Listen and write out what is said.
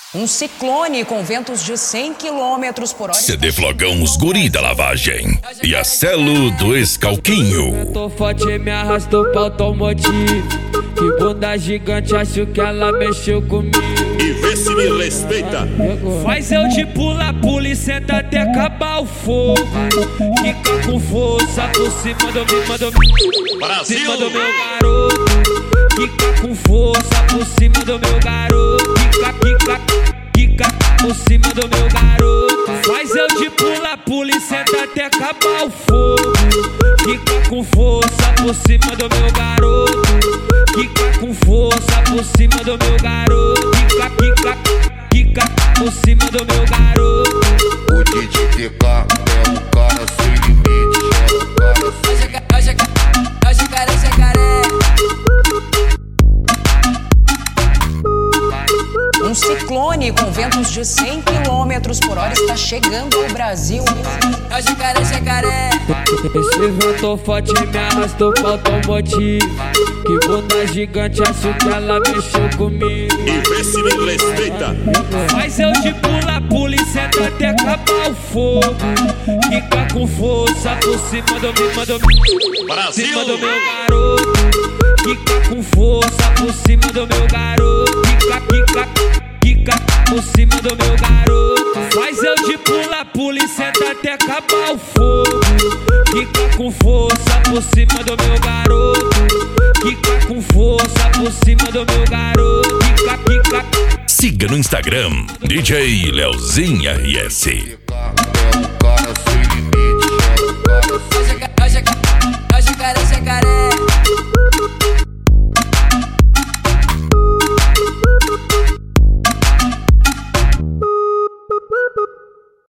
Um ciclone com ventos de 100 km por hora. CD Flogão, os guri da lavagem e a Celo do Escalquinho. Tô forte e me arrastou pra automotivo. Que bunda gigante, acho que ela mexeu comigo. E vê se me respeita. Faz eu de pula e senta até acabar o fogo. Fica com força por cima do meu, Brasil. cima do meu garoto. Fica com força por cima do meu garoto. Fica por cima do meu garoto. Faz eu de pula e senta até acabar o fogo. Fica com força por cima do meu garoto. Fica com força por cima do meu garoto. Fica por cima do meu garoto. O DJ TK é um cara sem limite. É o jacaré. Um ciclone com ventos de 100 km por hora está chegando ao Brasil. É o jacaré. Esse ventou forte me arrastou pra automotivo. Que bunda gigante, acho que ela mexeu comigo. E vê se me respeita. Faz eu de pula e senta até acabar o fogo. Fica com força por cima do meu, Brasil. cima do meu garoto. Fica com força por cima do meu garoto. Fica por cima do meu garoto. Faz eu de pula e senta até acabar o fogo. Fica com força por cima do meu garoto. Fica com força por cima do meu garoto. Fica. Siga no Instagram DJ Leozinho RS.